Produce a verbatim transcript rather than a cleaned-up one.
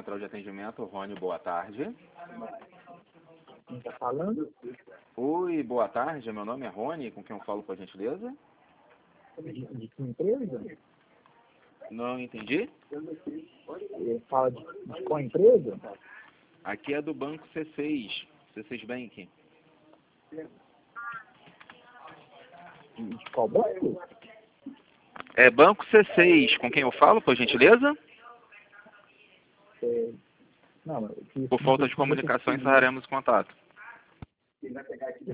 central de atendimento, Rony, boa tarde. Quem está falando? Oi, boa tarde, meu nome é Rony, com quem eu falo, por gentileza? De, de que empresa? Não entendi? Ele fala de, de qual empresa? Aqui é do Banco C seis, C seis Bank. De, de qual banco? É Banco C seis, com quem eu falo, por gentileza? É, não, que, Por falta de comunicação, encerraremos o contato.